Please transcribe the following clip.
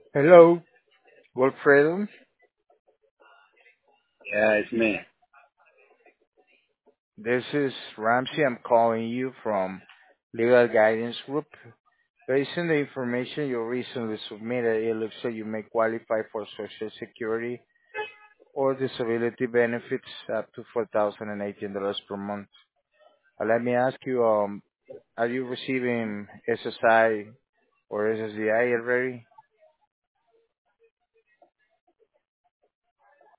Hello, Wilfredo. Yeah, it's me. This is Ramsey. I'm calling you from Legal Guidance Group. Based on the information you recently submitted, it looks like you may qualify for Social Security or disability benefits up to $4,018 per month. Let me ask you, are you receiving SSI or SSDI already?